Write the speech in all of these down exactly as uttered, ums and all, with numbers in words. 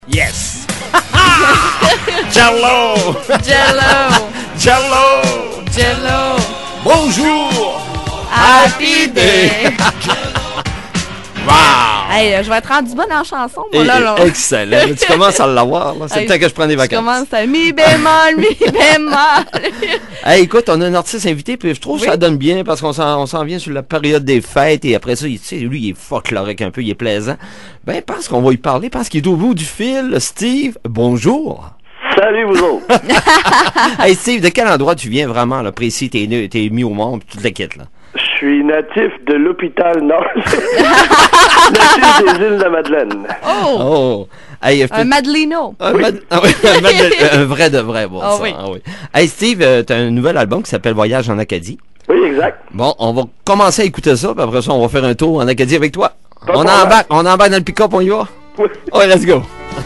Yes! Jello! Jello! Jello! Jello! Bonjour! Happy day! Wow! Hey, je vais être rendu bonne en chanson, moi, Et- là, là. Excellent. Tu commences à l'avoir, là. C'est Hey, le temps que je prends des Je vacances. commence à mi bémol, mi bémol. Hey, écoute, on a un artiste invité, puis je trouve que Oui. ça donne bien parce qu'on s'en, on s'en vient sur la période des fêtes et après ça, il- tu sais, lui, il est folklorique un peu, il est plaisant. Ben, parce qu'on va lui parler, parce qu'il est au bout du fil. Steve, bonjour. Salut vous autres! Hey, Steve, de quel endroit tu viens vraiment, là, précis? T'es, né- t'es mis au monde, puis toute la quête, là. Je suis natif de l'hôpital Nord. Natif des îles de Madeleine. Oh! Oh! Hey, je Un te- Madelino. Un, mad- ah oui, un mad- un vrai de vrai, bon, Ah ça, oui. ah oui. Hey, Steve, euh, t'as un nouvel album qui s'appelle Voyage en Acadie. Oui, exact. Bon, on va commencer à écouter ça, puis après ça, on va faire un tour en Acadie avec toi. Pas de On problème. embarque, on embarque dans le pick-up, on y va? Oui. Ouais, let's go.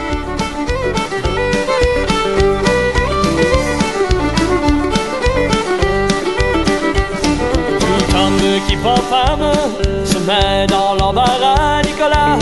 Tout homme qui prend femme se met dans l'embarras, Nicolas.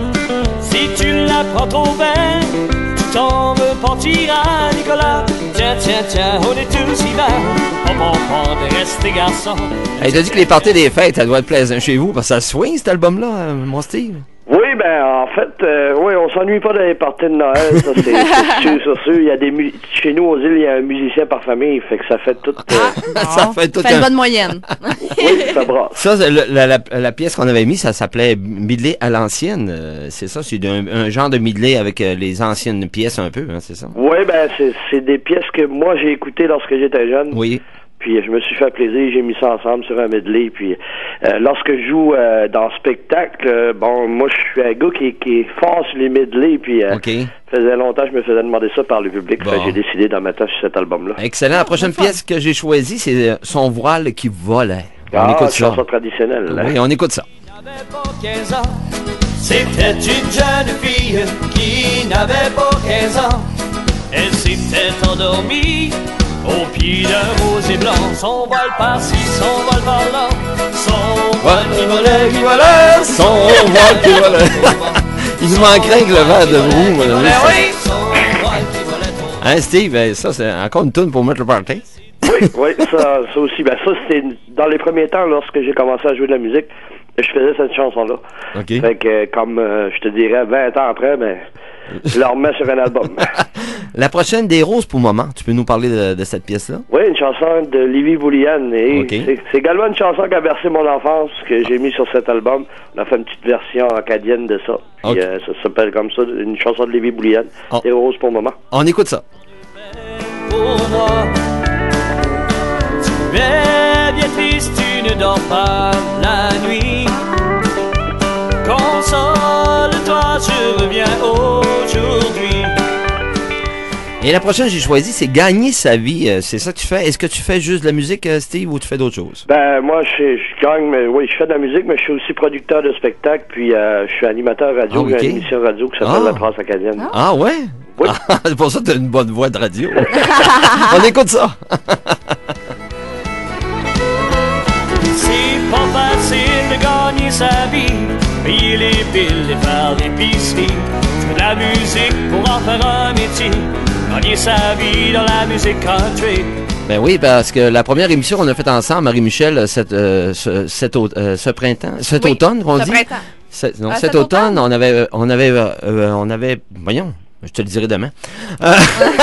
Si tu la prends trop bien, tu t'en me partiras, Nicolas. Tiens, tiens, tiens, on est tous ici là. On va prendre des restes garçons. Hey, t'as dit que les parties des fêtes, ça doit être plaisant chez vous, parce que ça swing, cet album-là, euh, mon Steve. Oui, ben en fait, euh, oui, on s'ennuie pas des parties de Noël, ça c'est c'est sûr, c'est sûr. Il y a des mu- chez nous aux îles, il y a un musicien par famille, fait que ça fait tout. euh, Ça Bon, fait tout une un- bonne moyenne. oui, ça brasse. Ça, c'est le- la, la, la pièce qu'on avait mise, ça s'appelait Midley à l'ancienne. Euh, c'est ça, c'est un, un genre de Midley avec euh, les anciennes pièces un peu, hein, c'est ça? Oui, ben c'est c'est des pièces que moi j'ai écoutées lorsque j'étais jeune. Oui. Puis je me suis fait plaisir, j'ai mis ça ensemble sur un medley. Puis euh, lorsque je joue euh, dans le spectacle, euh, bon, moi je suis un gars qui, qui est fort sur les medleys. Puis euh, OK. faisait longtemps que je me faisais demander ça par le public. Bon. Fait que j'ai décidé d'en mettre un sur cet album-là. Excellent. La prochaine pièce que j'ai choisie, c'est euh, Son voile qui volait. On Ah, écoute ça. chanson traditionnelle. là. Oui, on écoute ça. N'avait pas quinze ans. C'était une jeune fille qui n'avait pas quinze ans. Elle s'était endormie au pied d'un rosier blanc. Son voile par-ci, son voile par-là. Son voile qui volait, qui volait. Son voile qui volait. Il nous manquerait que le verre de roue. moi, là. Ben oui. Son voile qui volait trop. Hein, Steve, ben, ça, c'est encore une toune pour mettre le party. Oui, oui, ça, ça aussi. Ben ça, c'était dans les premiers temps, lorsque j'ai commencé à jouer de la musique, je faisais cette chanson-là. OK. Fait que, euh, comme euh, je te dirais, vingt ans après, ben, je la remets sur un album. La prochaine, Des roses pour moment. Tu peux nous parler de, de cette pièce-là? Oui, une chanson de Livy Bouliane. Et Ok. c'est, c'est également une chanson qui a bercé mon enfance, que j'ai mis sur cet album. On a fait une petite version acadienne de ça. Puis, Ok. euh, ça s'appelle comme ça, une chanson de Livy Bouliane. Oh. Des roses pour le moment. On écoute ça. Pour moi, tu es bien triste, tu ne dors pas la nuit. Console-toi, je reviens aujourd'hui. Et la prochaine, j'ai choisi, c'est Gagner sa vie. Euh, C'est ça que tu fais. Est-ce que tu fais juste de la musique, euh, Steve, ou tu fais d'autres choses? Ben, moi, je, je gagne, mais oui, je fais de la musique, mais je suis aussi producteur de spectacle, puis euh, je suis animateur radio. Ah, ok. J'ai une émission radio qui s'appelle Ah. La Trace Acadienne. Ah ouais? Oui. Ah, c'est pour ça que tu as une bonne voix de radio. On écoute ça. C'est pas facile de gagner sa vie, payer les billes et faire l'épicerie. Je fais de la musique pour en faire un métier, gagner sa vie dans la musique country. Ben oui, parce que la première émission qu'on a faite ensemble, Marie-Michel, cet, euh, ce, cet au- euh, ce printemps, cet Oui, automne, on ce dit? printemps. C'est- non, Ah, cet cet automne, automne? on avait, euh, on avait, euh, euh, on avait, voyons, je te le dirai demain. Euh,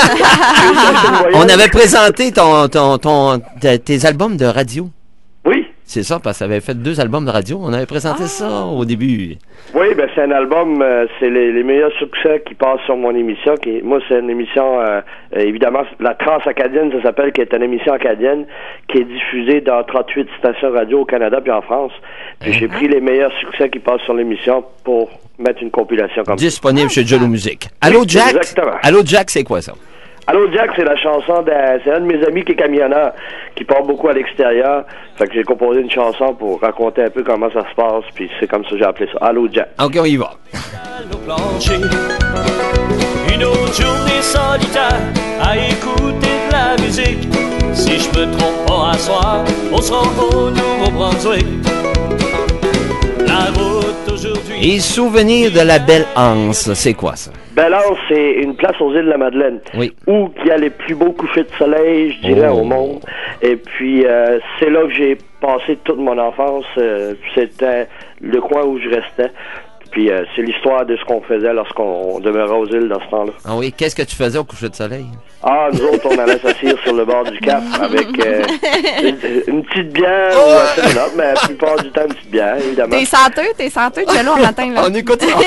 on avait présenté ton, ton, ton, tes- tes albums de radio. Oui, C'est ça, parce que ça avait fait deux albums de radio. On avait présenté Ah. ça au début. oui, ben c'est un album, euh, c'est les, les meilleurs succès qui passent sur mon émission. Qui, moi, c'est une émission, euh, euh, évidemment, La Trace Acadienne, ça s'appelle, qui est une émission acadienne qui est diffusée dans trente-huit stations radio au Canada puis en France. Puis j'ai pris les meilleurs succès qui passent sur l'émission pour mettre une compilation comme ça. Disponible chez Jello Music. Allô, Oui, Jack? exactement. Allô, Jack, c'est quoi ça? Allô Jack, c'est la chanson d'un, c'est un de mes amis qui est camionneur, qui part beaucoup à l'extérieur. Fait que j'ai composé une chanson pour raconter un peu comment ça se passe, puis c'est comme ça que j'ai appelé ça. Allô Jack. OK, on y va. Au plancher. Une autre journée solitaire à écouter de la musique. Si je me trompe pas à soir, on sera au Nouveau-Brunswick. La route aujourd'hui. Et souvenir de la belle Anse, c'est quoi ça? Balance, c'est une place aux îles de la Madeleine. Oui. Où il y a les plus beaux couchers de soleil, je dirais, Oh. au monde. Et puis, euh, c'est là que j'ai passé toute mon enfance. Euh, c'était le coin où je restais. Puis, euh, c'est l'histoire de ce qu'on faisait lorsqu'on demeurait aux îles dans ce temps-là. Ah oui, qu'est-ce que tu faisais au coucher de soleil? Ah, nous autres, on allait s'asseoir sur le bord du cap avec euh, une, une petite bière ou un seven-up, mais la plupart du temps, une petite bière, évidemment. T'es senteux, t'es senteux de Jello en matin, là. On écoute ça.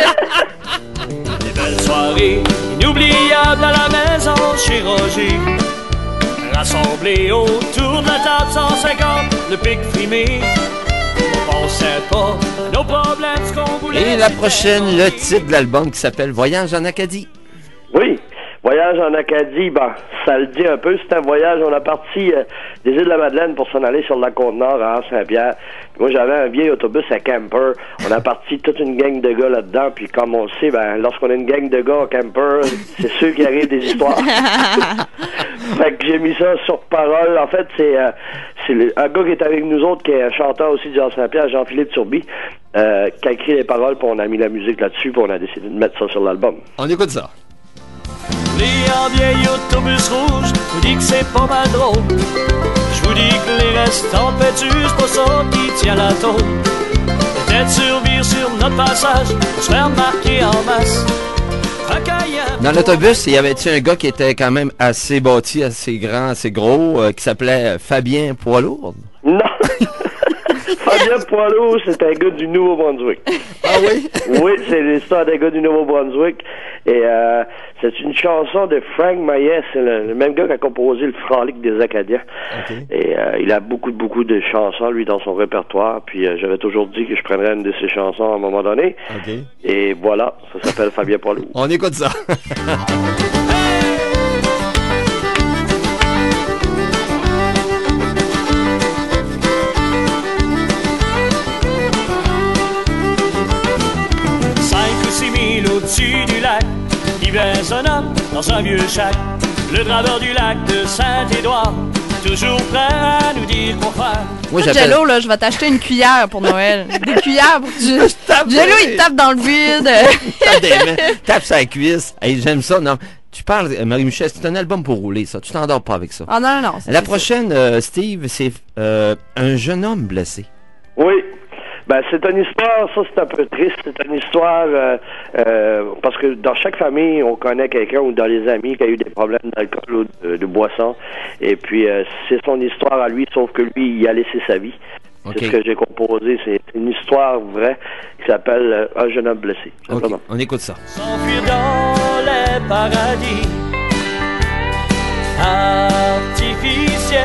Des belles soirées inoubliables à la maison chez Roger. Rassemblés autour de la table cent cinquante, le pic frimé. On pensait pas à nos problèmes, ce qu'on voulait. Et la prochaine, le titre de l'album qui s'appelle Voyage en Acadie. Oui, voyage en Acadie, ben, ça le dit un peu, c'est un voyage, on a parti euh, des îles de la Madeleine pour s'en aller sur la Côte-Nord à Saint-Pierre. Puis moi, j'avais un vieil autobus à camper, on a parti toute une gang de gars là-dedans, puis comme on le sait, ben, lorsqu'on a une gang de gars en camper, c'est sûr qu'il arrive des histoires. Fait que j'ai mis ça sur parole, en fait, c'est, euh, c'est le, un gars qui est avec nous autres, qui est un chanteur aussi de Jean Saint-Pierre, Jean-Philippe Turby, euh, qui a écrit les paroles, puis on a mis la musique là-dessus, puis on a décidé de mettre ça sur l'album. On écoute ça. Les en vieil autobus rouge, je vous dis que c'est pas mal drôle. Je vous dis que les restants pétus, c'est pas ça qui tient la tôle. Peut-être survivre sur notre passage, pour se faire remarquer en masse. Dans l'autobus, il y avait-tu un gars qui était quand même assez bâti, assez grand, assez gros, euh, qui s'appelait Fabien Poilourde? Non! Fabien Poilourde, c'est un gars du Nouveau-Brunswick. Ah oui? Oui, c'est l'histoire d'un gars du Nouveau-Brunswick. Et euh, c'est une chanson de Frank Maillet. C'est le, le même gars qui a composé le Frolic des Acadiens. Okay. Et euh, il a beaucoup, beaucoup de chansons, lui, dans son répertoire. Puis euh, j'avais toujours dit que je prendrais une de ses chansons à un moment donné. Okay. Et voilà, ça s'appelle Fabien Poilourde. On écoute ça. Au-dessus du lac, il baisse un homme dans un vieux chac. Le draveur du lac de Saint-Édouard, toujours prêt à nous dire quoi faire. Moi, Toi, Jello, là, je vais t'acheter une cuillère pour Noël. Des cuillères pour que tu... Jello, il tape dans le vide. tape, des mains, tape sa cuisse. Hey, j'aime ça. Non, tu parles, Marie-Michel, c'est un album pour rouler, ça. Tu t'endors pas avec ça. Ah non, non, non. La prochaine, euh, Steve, c'est euh, un jeune homme blessé. Oui. Ben, c'est une histoire, ça c'est un peu triste, c'est une histoire, euh, euh, parce que dans chaque famille, on connaît quelqu'un ou dans les amis qui a eu des problèmes d'alcool ou de, de boisson, et puis euh, c'est son histoire à lui, sauf que lui, il a laissé sa vie. Okay. C'est ce que j'ai composé, c'est une histoire vraie qui s'appelle euh, Un jeune homme blessé. Okay. On écoute ça. S'enfuir dans les paradis artificiels,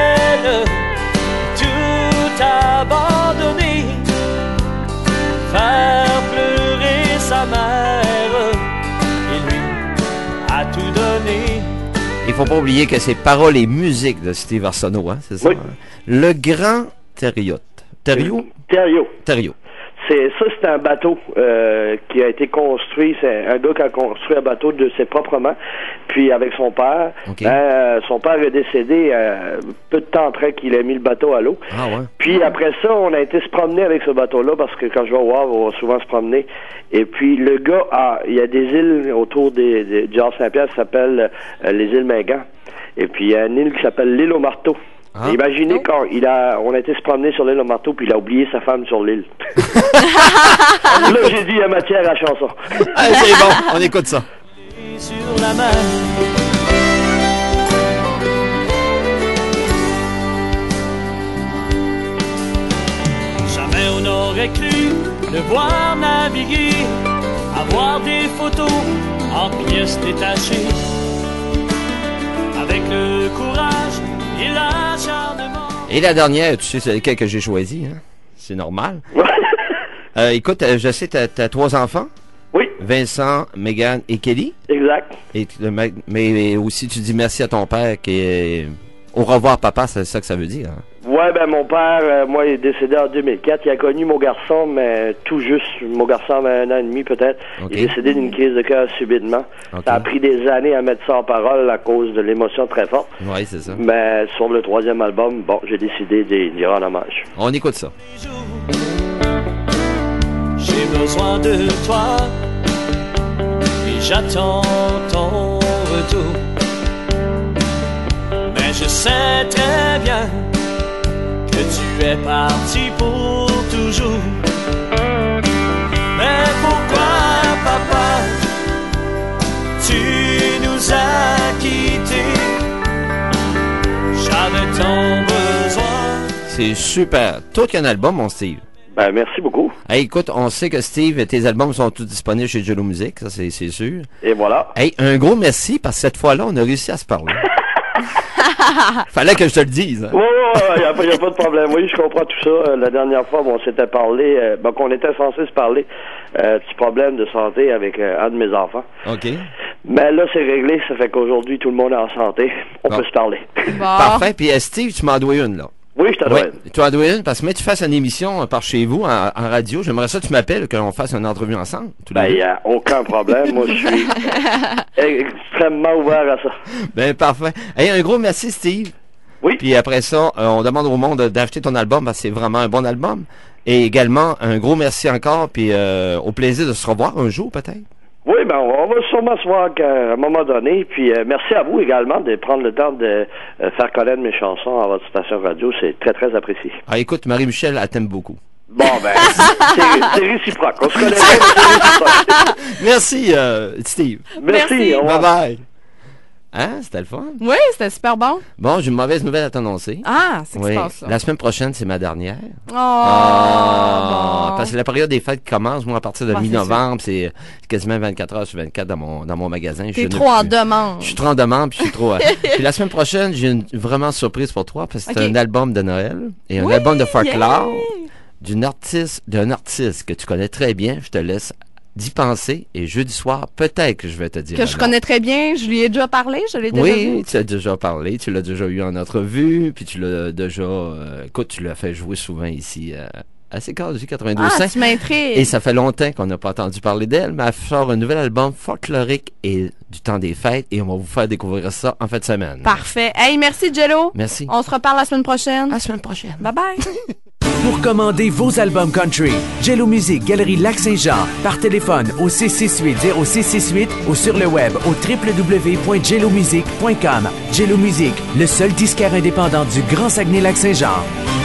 tout abandonné, faire pleurer sa mère, et lui a tout donné. Il faut pas oublier que c'est paroles et musique de Steve Arsenault, hein, c'est ça? Oui. Hein? Le Grand Thériault. Thériault? Thériault. Thériault. C'est, ça, c'est un bateau euh, qui a été construit. C'est un gars qui a construit un bateau de ses propres mains, puis avec son père. Okay. Ben, euh, son père est décédé euh, peu de temps après qu'il ait mis le bateau à l'eau. Ah ouais. Puis après ça, on a été se promener avec ce bateau-là, parce que quand je vais au Havre, on va souvent se promener. Et puis le gars, a, il y a des îles autour des, des, du Havre-Saint-Pierre qui s'appellent euh, les îles Mingan. Et puis il y a une île qui s'appelle l'île au marteau. Ah. Imaginez oh. quand il a, on a été se promener sur l'île au marteau, puis il a oublié sa femme sur l'île. Là, j'ai dit, il y a matière à chanson. Ah, c'est bon, on écoute ça. Sur la main. Jamais on n'aurait cru le voir naviguer, avoir des photos en pièces détachées, avec le courage et l'acharnement. Et la dernière, tu sais c'est laquelle que j'ai choisi, hein? C'est normal. euh, écoute, je sais, t'as, t'as trois enfants? Oui. Vincent, Megan et Kelly. Exact. Et, mais, mais aussi, tu dis merci à ton père qui est... Au revoir, papa, c'est ça que ça veut dire. Hein? Ouais, ben mon père, euh, moi, il est décédé en deux mille quatre. Il a connu mon garçon, mais tout juste. Mon garçon avait un an et demi, peut-être. Okay. Il est décédé d'une crise de cœur subitement. Okay. Ça a pris des années à mettre ça en parole à cause de l'émotion très forte. Oui, c'est ça. Mais sur le troisième album, bon, j'ai décidé d'y rendre hommage. On écoute ça. J'ai besoin de toi, et j'attends ton retour. Mais je sais très bien que tu es parti pour toujours. Mais pourquoi, papa, tu nous as quittés? J'avais tant besoin. C'est super. Toi qui as un album, mon Steve. Ben, merci beaucoup. Hey, écoute, on sait que Steve, tes albums sont tous disponibles chez Jello Music, ça c'est, c'est sûr. Et voilà. Hey, un gros merci, parce que cette fois-là, on a réussi à se parler. Fallait que je te le dise. Hein? Oui, oui, il n'y a, a pas de problème. Oui, je comprends tout ça. Euh, la dernière fois, bon, on s'était parlé, euh, bon, qu'on était censé se parler, euh, petit problème de santé avec euh, un de mes enfants. OK. Mais là, c'est réglé, ça fait qu'aujourd'hui, tout le monde est en santé. On bon. peut se parler. Bon. Parfait. Puis euh, Steve, tu m'en dois une, là. Oui, je t'en dois une. Oui, tu m'en dois une, parce que mais tu fasses une émission euh, par chez vous, en, en radio. J'aimerais ça que tu m'appelles, qu'on fasse une entrevue ensemble. Ben, il n'y a aucun problème. Moi, je suis extrêmement ouvert à ça. Ben, parfait. Hey, un gros merci, Steve. Oui. Puis après ça, euh, on demande au monde d'acheter ton album, parce que c'est vraiment un bon album. Et également, un gros merci encore, puis euh, au plaisir de se revoir un jour, peut-être. Oui, ben on va sûrement se voir à un moment donné. Puis euh, merci à vous également de prendre le temps de euh, faire connaître mes chansons à votre station radio. C'est très, très apprécié. Ah, écoute, Marie-Michel, elle t'aime beaucoup. Bon, ben, c'est, c'est réciproque. On se connaît bien, mais c'est réciproque. Merci, euh, Steve. Merci. Merci. Au revoir. Bye bye. Hein? C'était le fun? Oui, c'était super bon. Bon, j'ai une mauvaise nouvelle à t'annoncer. Ah, c'est que Oui. se passe, ça. La semaine prochaine, c'est ma dernière. Oh, Ah, bon. parce que la période des fêtes commence, moi, à partir de Ouais, mi-novembre, c'est quasiment vingt-quatre heures sur vingt-quatre dans mon, dans mon magasin. Je T'es ne- trop en demande. Je suis trop en demande, puis je suis trop... euh, puis la semaine prochaine, j'ai une vraiment surprise pour toi, parce que c'est Ok. un album de Noël et un Oui, album de folklore yeah. d'une artiste, d'un artiste que tu connais très bien. Je te laisse d'y penser, et jeudi soir, peut-être que je vais te dire. Que je alors. connais très bien. Je lui ai déjà parlé. Je l'ai déjà Oui, vu. tu as déjà parlé, tu l'as déjà eu en entrevue, puis tu l'as déjà... euh, écoute, tu l'as fait jouer souvent ici euh, à C K du quatre-vingt-douze Ah, cinq. tu m'intrigues. Et ça fait longtemps qu'on n'a pas entendu parler d'elle, mais elle sort un nouvel album folklorique et du temps des fêtes, et on va vous faire découvrir ça en fin de semaine. Parfait. Hey, merci, Jello. Merci. On se reparle la semaine prochaine. À la semaine prochaine. Bye bye. Pour commander vos albums country, Jello Music, Galerie Lac-Saint-Jean, par téléphone au six six huit zéro six six huit ou sur le web au w w w point jello music point com. Jello Music, le seul disquaire indépendant du Grand Saguenay-Lac-Saint-Jean.